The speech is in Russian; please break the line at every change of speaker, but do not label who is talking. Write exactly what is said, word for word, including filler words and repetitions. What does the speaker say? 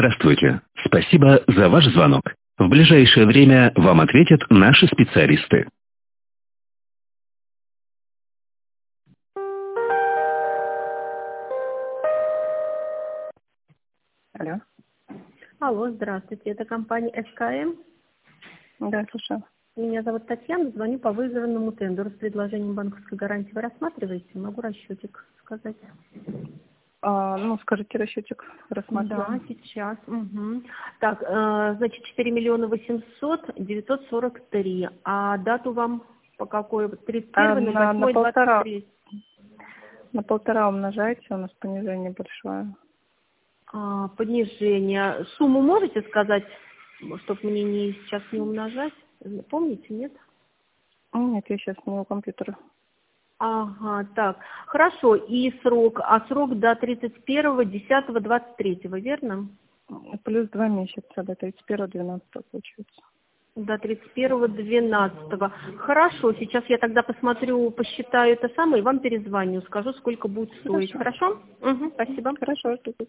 Здравствуйте. Спасибо за ваш звонок. В ближайшее время вам ответят наши специалисты.
Алло.
Алло, здравствуйте. Это компания эс ка эм.
Да, слушаю.
Меня зовут Татьяна, звоню по выигранному тендеру с предложением банковской гарантии. Вы рассматриваете? Могу расчетик сказать.
А, ну, скажите расчетик, рассматриваем.
Да, сейчас. Угу. Так, э, значит, четыре миллиона восемьсот, девятьсот сорок три. А дату вам по какой? тридцать
А,
первое,
на, на
восьмое,
полтора,
двадцать третье.
на полтора умножайте, у нас понижение большое.
А, понижение. Сумму можете сказать, чтобы мне не, сейчас не умножать? Помните, нет?
Нет, я сейчас не у компьютера.
Ага, так, хорошо. И срок, а срок до тридцать первого десятого двадцать третьего, верно?
Плюс два месяца, до тридцать первого двенадцатого получается.
До тридцать первого двенадцатого. Хорошо, сейчас я тогда посмотрю, посчитаю это самое и вам перезвоню, скажу, сколько будет стоить.
Хорошо.
Хорошо? Угу, спасибо.
Хорошо, что